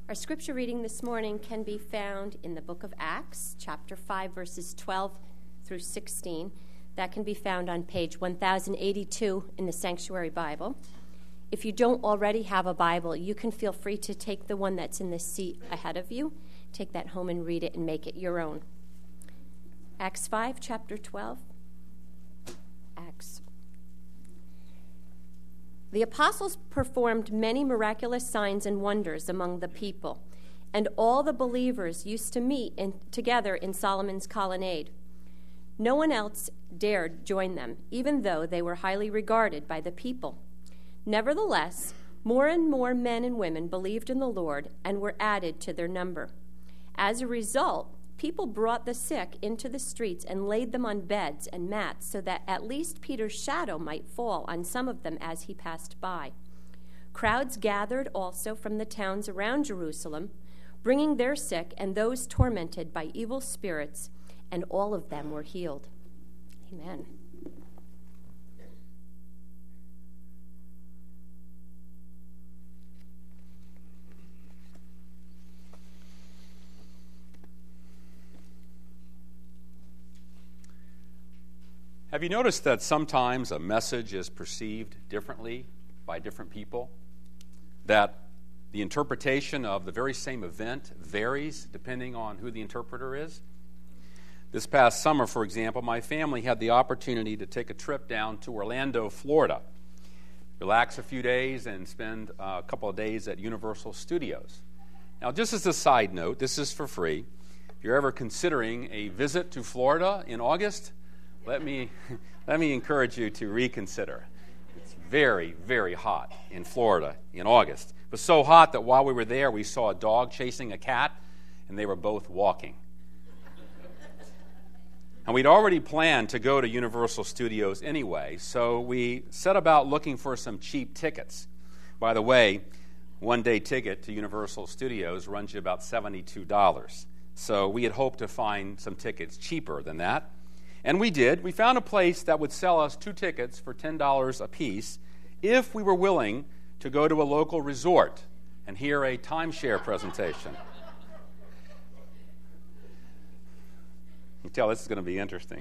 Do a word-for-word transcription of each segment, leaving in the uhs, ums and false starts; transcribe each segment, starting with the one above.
Our scripture reading this morning can be found in the book of Acts, chapter five, verses twelve through sixteen. That can be found on page one thousand eighty-two in the Sanctuary Bible. If you don't already have a Bible, you can feel free to take the one that's in the seat ahead of you. Take that home and read it and make it your own. Acts five, chapter twelve. Acts. The apostles performed many miraculous signs and wonders among the people, and all the believers used to meet in, together in Solomon's colonnade. No one else dared join them, even though they were highly regarded by the people. Nevertheless, more and more men and women believed in the Lord and were added to their number. As a result, people brought the sick into the streets and laid them on beds and mats so that at least Peter's shadow might fall on some of them as he passed by. Crowds gathered also from the towns around Jerusalem, bringing their sick and those tormented by evil spirits, and all of them were healed. Amen. Have you noticed that sometimes a message is perceived differently by different people? That the interpretation of the very same event varies depending on who the interpreter is? This past summer, for example, my family had the opportunity to take a trip down to Orlando, Florida, relax a few days, and spend a couple of days at Universal Studios. Now, just as a side note, this is for free. If you're ever considering a visit to Florida in August, Let me let me encourage you to reconsider. It's very, very hot in Florida in August. It was so hot that while we were there, we saw a dog chasing a cat, and they were both walking. And we'd already planned to go to Universal Studios anyway, so we set about looking for some cheap tickets. By the way, one-day ticket to Universal Studios runs you about seventy-two dollars. So we had hoped to find some tickets cheaper than that. And we did. We found a place that would sell us two tickets for ten dollars a piece if we were willing to go to a local resort and hear a timeshare presentation. You can tell this is going to be interesting.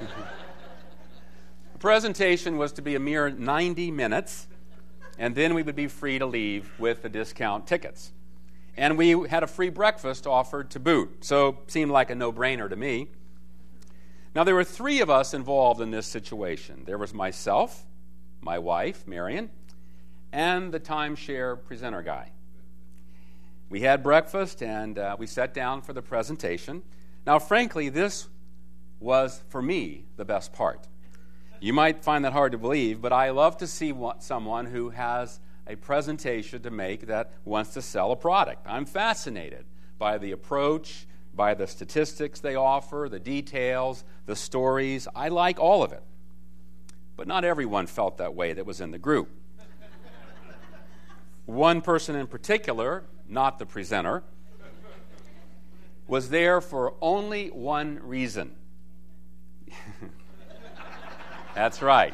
The presentation was to be a mere ninety minutes, and then we would be free to leave with the discount tickets. And we had a free breakfast offered to boot, so it seemed like a no-brainer to me. Now, there were three of us involved in this situation. There was myself, my wife, Marion, and the timeshare presenter guy. We had breakfast, and uh, we sat down for the presentation. Now, frankly, this was, for me, the best part. You might find that hard to believe, but I love to see someone who has a presentation to make that wants to sell a product. I'm fascinated by the approach, by the statistics they offer, the details, the stories. I like all of it. But not everyone felt that way that was in the group. One person in particular, not the presenter, was there for only one reason. That's right.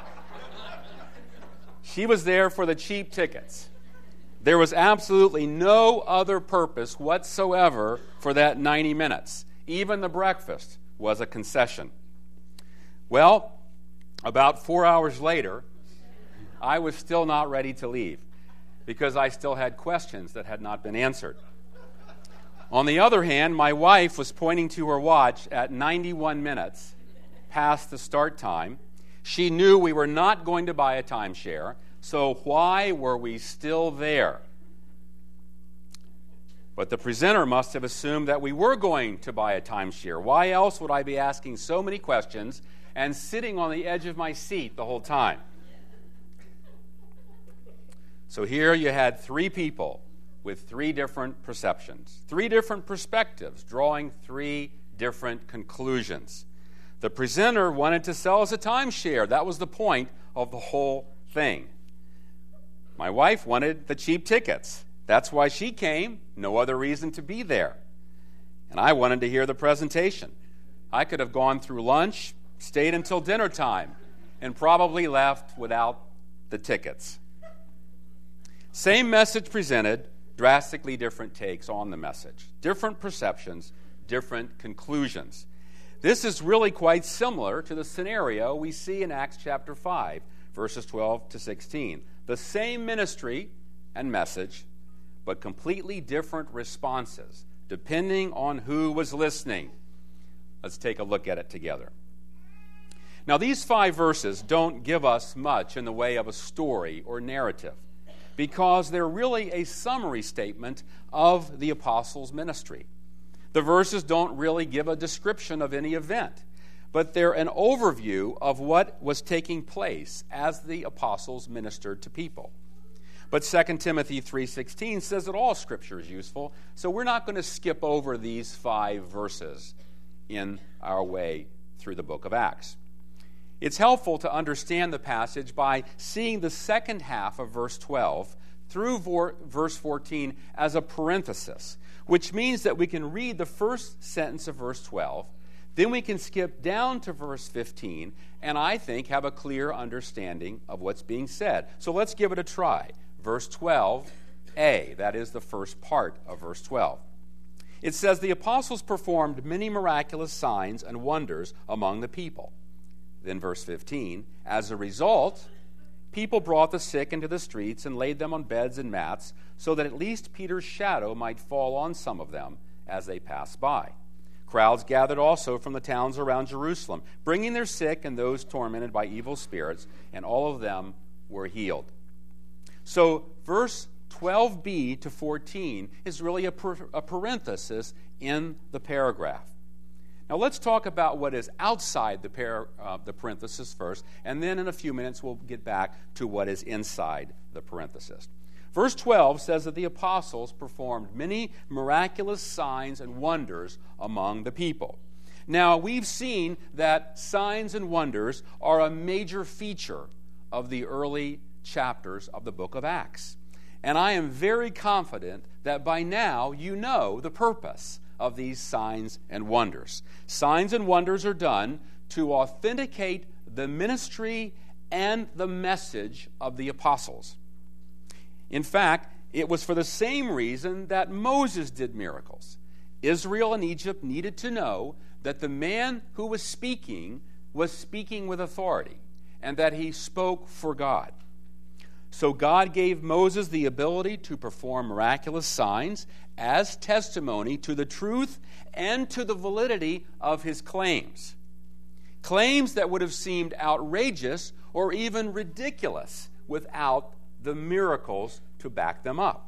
She was there for the cheap tickets. There was absolutely no other purpose whatsoever for that ninety minutes. Even the breakfast was a concession. Well, about four hours later, I was still not ready to leave because I still had questions that had not been answered. On the other hand, my wife was pointing to her watch at ninety-one minutes past the start time. She knew we were not going to buy a timeshare, so why were we still there? But the presenter must have assumed that we were going to buy a timeshare. Why else would I be asking so many questions and sitting on the edge of my seat the whole time? So here you had three people with three different perceptions, three different perspectives, drawing three different conclusions. The presenter wanted to sell us a timeshare. That was the point of the whole thing. My wife wanted the cheap tickets. That's why she came. No other reason to be there. And I wanted to hear the presentation. I could have gone through lunch, stayed until dinner time, and probably left without the tickets. Same message presented, drastically different takes on the message, different perceptions, different conclusions. This is really quite similar to the scenario we see in Acts chapter five, verses twelve to sixteen. The same ministry and message, but completely different responses, depending on who was listening. Let's take a look at it together. Now, these five verses don't give us much in the way of a story or narrative, because they're really a summary statement of the apostles' ministry. The verses don't really give a description of any event, but they're an overview of what was taking place as the apostles ministered to people. But Second Timothy three sixteen says that all Scripture is useful, so we're not going to skip over these five verses in our way through the book of Acts. It's helpful to understand the passage by seeing the second half of verse twelve through verse fourteen as a parenthesis, which means that we can read the first sentence of verse twelve, then we can skip down to verse fifteen, and I think have a clear understanding of what's being said. So let's give it a try. Verse twelve a, that is the first part of verse twelve. It says, "The apostles performed many miraculous signs and wonders among the people." Then verse fifteen, "As a result, people brought the sick into the streets and laid them on beds and mats, so that at least Peter's shadow might fall on some of them as they passed by. Crowds gathered also from the towns around Jerusalem, bringing their sick and those tormented by evil spirits, and all of them were healed." So verse twelve b to fourteen is really a, per, a parenthesis in the paragraph. Now let's talk about what is outside the, par, uh, the parenthesis first, and then in a few minutes we'll get back to what is inside the parenthesis. Verse twelve says that the apostles performed many miraculous signs and wonders among the people. Now, we've seen that signs and wonders are a major feature of the early chapters of the book of Acts. And I am very confident that by now you know the purpose of these signs and wonders. Signs and wonders are done to authenticate the ministry and the message of the apostles. In fact, it was for the same reason that Moses did miracles. Israel and Egypt needed to know that the man who was speaking was speaking with authority and that he spoke for God. So God gave Moses the ability to perform miraculous signs as testimony to the truth and to the validity of his claims. Claims that would have seemed outrageous or even ridiculous without the miracles to back them up.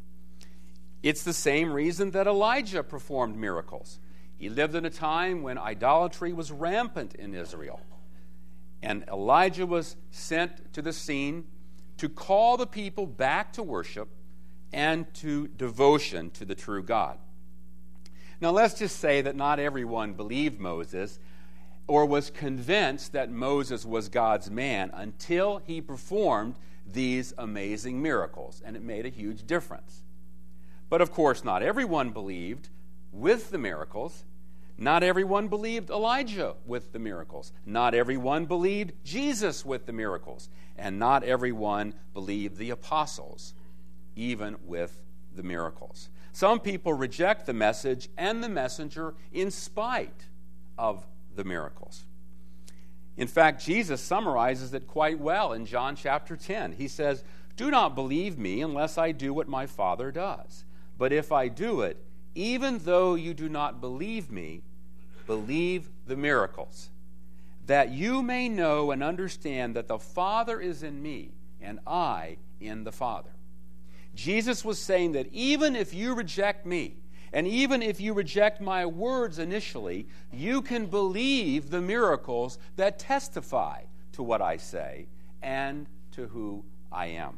It's the same reason that Elijah performed miracles. He lived in a time when idolatry was rampant in Israel. And Elijah was sent to the scene to call the people back to worship and to devotion to the true God. Now, let's just say that not everyone believed Moses or was convinced that Moses was God's man until he performed these amazing miracles, and it made a huge difference. But of course, not everyone believed with the miracles. Not everyone believed Elijah with the miracles. Not everyone believed Jesus with the miracles. And not everyone believed the apostles, even with the miracles. Some people reject the message and the messenger in spite of the miracles. In fact, Jesus summarizes it quite well in John chapter ten. He says, "Do not believe me unless I do what my Father does. But if I do it, even though you do not believe me, believe the miracles, that you may know and understand that the Father is in me and I in the Father." Jesus was saying that even if you reject me, and even if you reject my words initially, you can believe the miracles that testify to what I say and to who I am.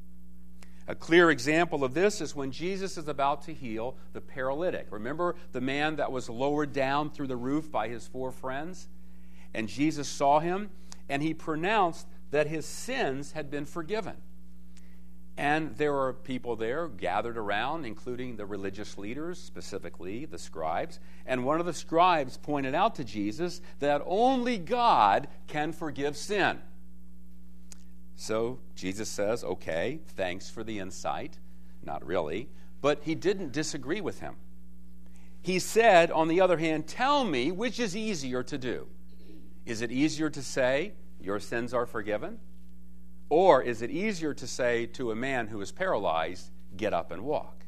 A clear example of this is when Jesus is about to heal the paralytic. Remember the man that was lowered down through the roof by his four friends? And Jesus saw him, and he pronounced that his sins had been forgiven. And there were people there gathered around, including the religious leaders, specifically the scribes. And one of the scribes pointed out to Jesus that only God can forgive sin. So Jesus says, "Okay, thanks for the insight. not really, but he didn't disagree with him. He said, on the other hand, tell me which is easier to do. Is it easier to say, your sins are forgiven? Or is it easier to say to a man who is paralyzed, get up and walk?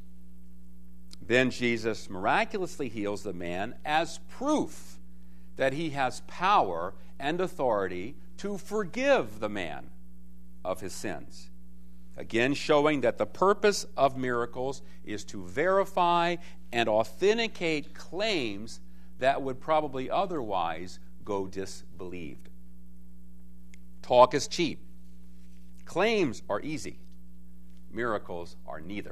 Then Jesus miraculously heals the man as proof that he has power and authority to forgive the man of his sins. Again, showing that the purpose of miracles is to verify and authenticate claims that would probably otherwise go disbelieved. Talk is cheap. Claims are easy. Miracles are neither.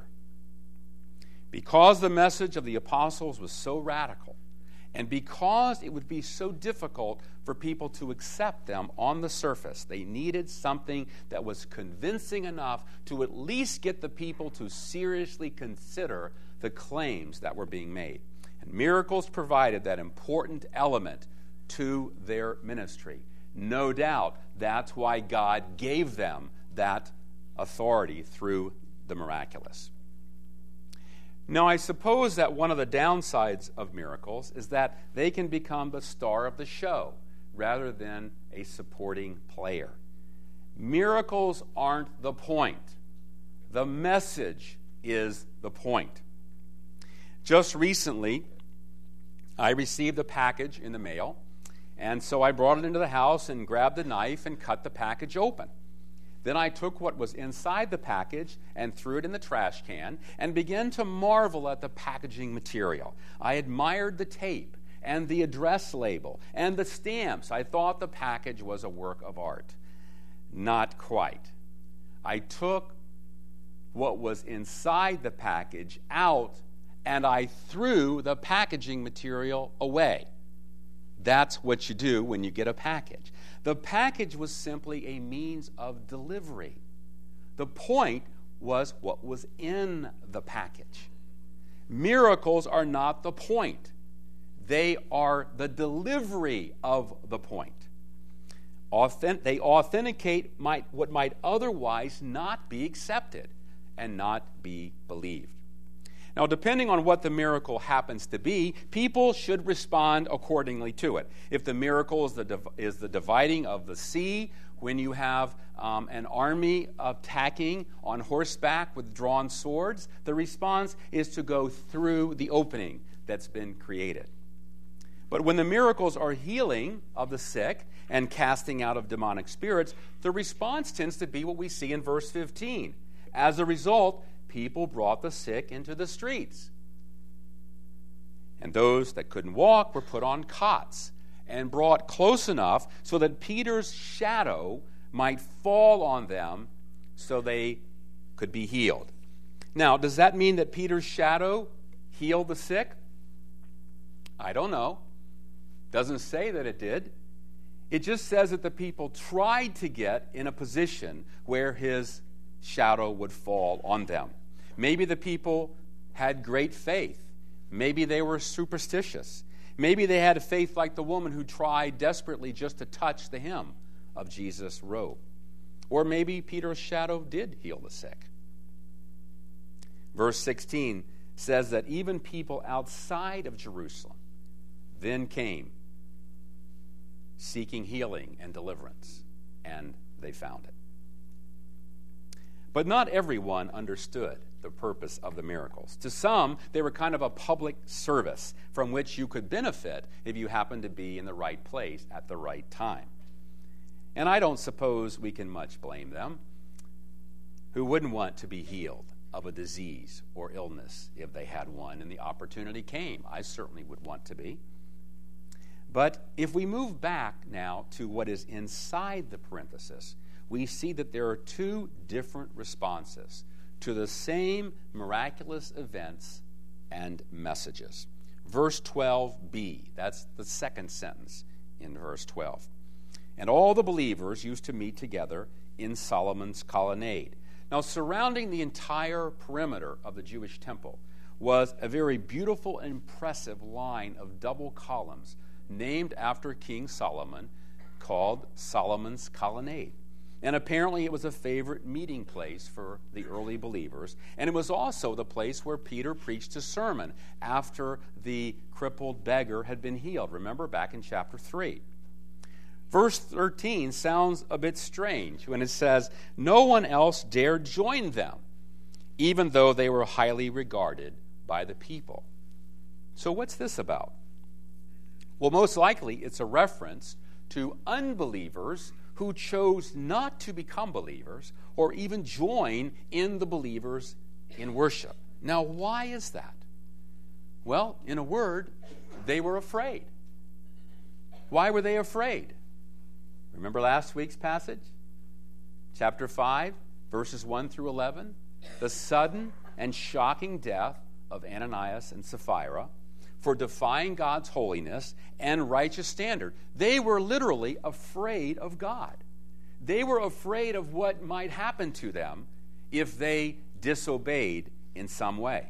Because the message of the apostles was so radical, and because it would be so difficult for people to accept them on the surface, they needed something that was convincing enough to at least get the people to seriously consider the claims that were being made. And miracles provided that important element to their ministry. No doubt that's why God gave them that authority through the miraculous. Now, I suppose that one of the downsides of miracles is that they can become the star of the show rather than a supporting player. Miracles aren't the point. The message is the point. Just recently, I received a package in the mail, and so I brought it into the house and grabbed a knife and cut the package open. Then I took what was inside the package and threw it in the trash can and began to marvel at the packaging material. I admired the tape and the address label and the stamps. I thought the package was a work of art. Not quite. I took what was inside the package out and I threw the packaging material away. That's what you do when you get a package. The package was simply a means of delivery. The point was what was in the package. Miracles are not the point. They are the delivery of the point. Authent- they authenticate might, what might otherwise not be accepted and not be believed. Now, depending on what the miracle happens to be, people should respond accordingly to it. If the miracle is the, div- is the dividing of the sea, when you have um, an army attacking on horseback with drawn swords, the response is to go through the opening that's been created. But when the miracles are healing of the sick and casting out of demonic spirits, the response tends to be what we see in verse fifteen. As a result, people brought the sick into the streets. And those that couldn't walk were put on cots and brought close enough so that Peter's shadow might fall on them so they could be healed. Now, does that mean that Peter's shadow healed the sick? I don't know. Doesn't say that it did. It just says that the people tried to get in a position where his shadow would fall on them. Maybe the people had great faith. Maybe they were superstitious. Maybe they had a faith like the woman who tried desperately just to touch the hem of Jesus' robe. Or maybe Peter's shadow did heal the sick. Verse sixteen says that even people outside of Jerusalem then came seeking healing and deliverance, and they found it. But not everyone understood the purpose of the miracles. To some, they were kind of a public service from which you could benefit if you happened to be in the right place at the right time. And I don't suppose we can much blame them. Who wouldn't want to be healed of a disease or illness if they had one and the opportunity came? I certainly would want to be. But if we move back now to what is inside the parenthesis, we see that there are two different responses to the same miraculous events and messages. Verse twelve b, that's the second sentence in verse twelve. And all the believers used to meet together in Solomon's colonnade. Now, surrounding the entire perimeter of the Jewish temple was a very beautiful and impressive line of double columns named after King Solomon, called Solomon's colonnade. And apparently it was a favorite meeting place for the early believers. And it was also the place where Peter preached a sermon after the crippled beggar had been healed. Remember back in chapter three. Verse thirteen sounds a bit strange when it says, "No one else dared join them, even though they were highly regarded by the people." So what's this about? Well, most likely it's a reference to unbelievers who chose not to become believers or even join in the believers in worship. Now, why is that? Well, in a word, they were afraid. Why were they afraid? Remember last week's passage? Chapter five, verses one through eleven. The sudden and shocking death of Ananias and Sapphira for defying God's holiness and righteous standard. They were literally afraid of God. They were afraid of what might happen to them if they disobeyed in some way.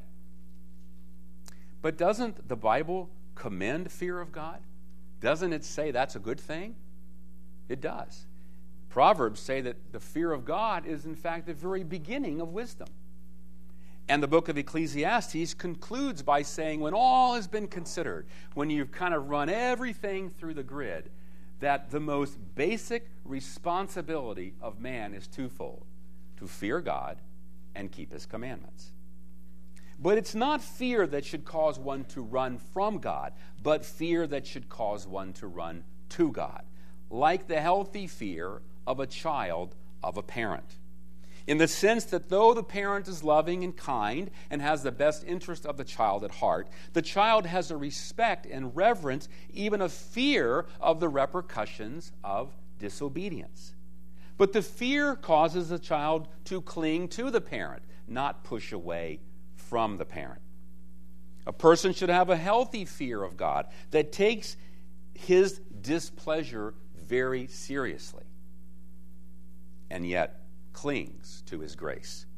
But doesn't the Bible commend fear of God? Doesn't it say that's a good thing? It does. Proverbs say that the fear of God is in fact the very beginning of wisdom. And the book of Ecclesiastes concludes by saying, when all has been considered, when you've kind of run everything through the grid, that the most basic responsibility of man is twofold: to fear God and keep his commandments. But it's not fear that should cause one to run from God, but fear that should cause one to run to God, like the healthy fear of a child of a parent. In the sense that though the parent is loving and kind and has the best interest of the child at heart, the child has a respect and reverence, even a fear of the repercussions of disobedience. But the fear causes the child to cling to the parent, not push away from the parent. A person should have a healthy fear of God that takes his displeasure very seriously, and yet clings to his grace.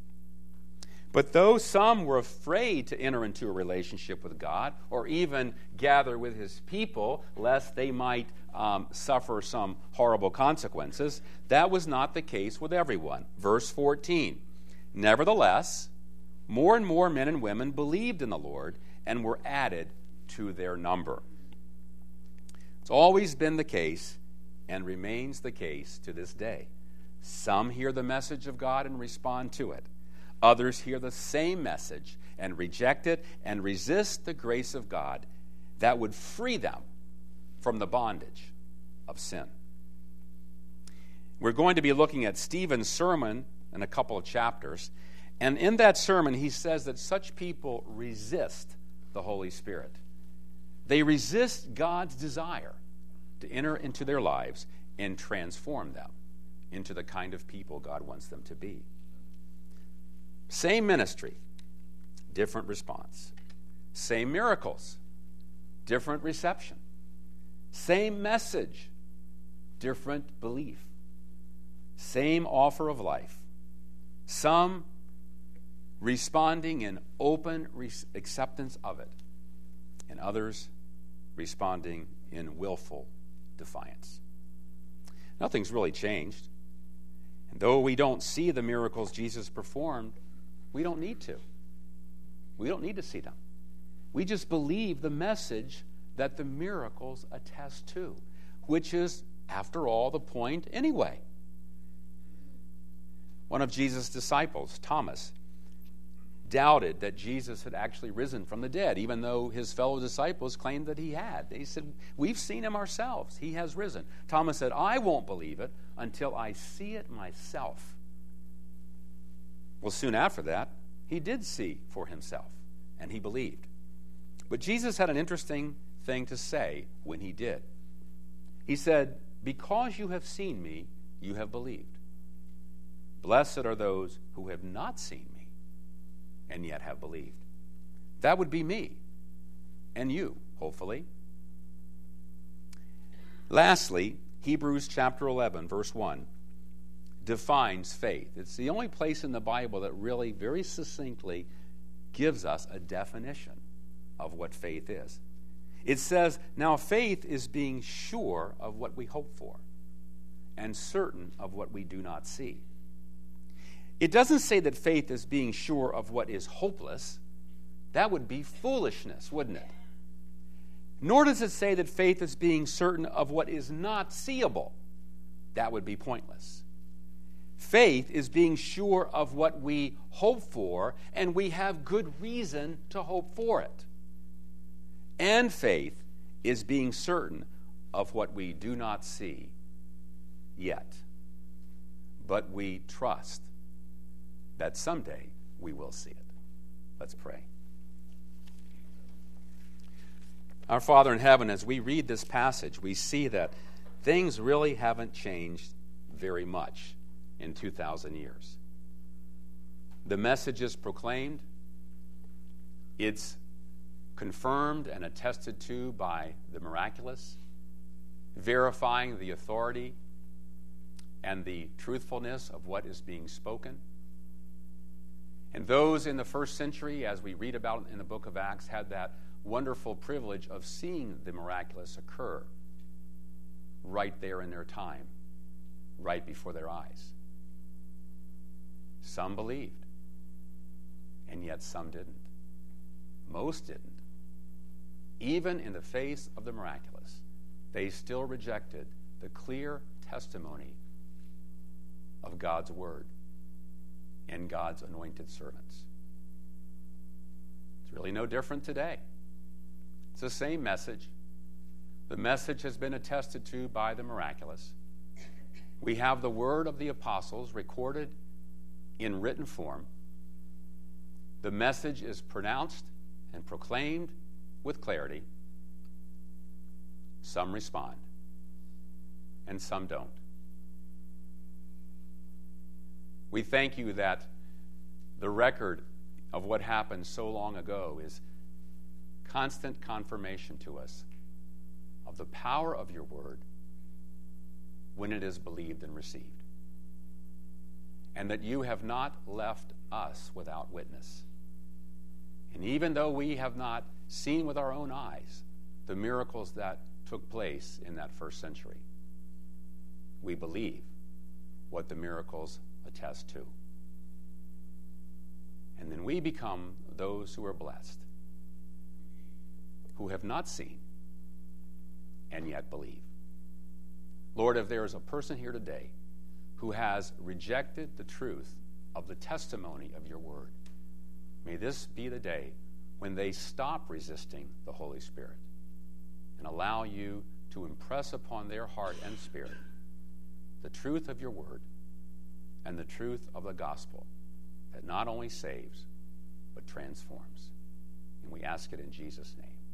But though some were afraid to enter into a relationship with God or even gather with his people lest they might um, suffer some horrible consequences, that was not the case with everyone. Verse fourteen, nevertheless, more and more men and women believed in the Lord and were added to their number. It's always been the case and remains the case to this day. Some hear the message of God and respond to it. Others hear the same message and reject it and resist the grace of God that would free them from the bondage of sin. We're going to be looking at Stephen's sermon in a couple of chapters. And in that sermon, he says that such people resist the Holy Spirit. They resist God's desire to enter into their lives and transform them into the kind of people God wants them to be. Same ministry, different response. Same miracles, different reception. Same message, different belief. Same offer of life. Some responding in open re- acceptance of it, and others responding in willful defiance. Nothing's really changed. And though we don't see the miracles Jesus performed, we don't need to. We don't need to see them. We just believe the message that the miracles attest to, which is, after all, the point anyway. One of Jesus' disciples, Thomas, doubted that Jesus had actually risen from the dead, even though his fellow disciples claimed that he had. They said, we've seen him ourselves. He has risen. Thomas said, I won't believe it until I see it myself. Well, soon after that, he did see for himself, and he believed. But Jesus had an interesting thing to say when he did. He said, because you have seen me, you have believed. Blessed are those who have not seen me and yet have believed. That would be me and you, hopefully. Lastly, Hebrews chapter eleven, verse one, defines faith. It's the only place in the Bible that really, very succinctly, gives us a definition of what faith is. It says, now faith is being sure of what we hope for and certain of what we do not see. It doesn't say that faith is being sure of what is hopeless. That would be foolishness, wouldn't it? Nor does it say that faith is being certain of what is not seeable. That would be pointless. Faith is being sure of what we hope for, and we have good reason to hope for it. And faith is being certain of what we do not see yet, but we trust that someday we will see it. Let's pray. Our Father in heaven, as we read this passage, we see that things really haven't changed very much in two thousand years. The message is proclaimed. It's confirmed and attested to by the miraculous, verifying the authority and the truthfulness of what is being spoken. And those in the first century, as we read about in the book of Acts, had that wonderful privilege of seeing the miraculous occur right there in their time, right before their eyes. Some believed, and yet some didn't. Most didn't. Even in the face of the miraculous, they still rejected the clear testimony of God's word and God's anointed servants. It's really no different today. It's the same message. The message has been attested to by the miraculous. We have the word of the apostles recorded in written form. The message is pronounced and proclaimed with clarity. Some respond, and some don't. We thank you that the record of what happened so long ago is constant confirmation to us of the power of your word when it is believed and received. And that you have not left us without witness. And even though we have not seen with our own eyes the miracles that took place in that first century, we believe what the miracles attest to. And then we become those who are blessed, who have not seen and yet believe. Lord, if there is a person here today who has rejected the truth of the testimony of your word, may this be the day when they stop resisting the Holy Spirit and allow you to impress upon their heart and spirit the truth of your word and the truth of the gospel that not only saves, but transforms. And we ask it in Jesus' name.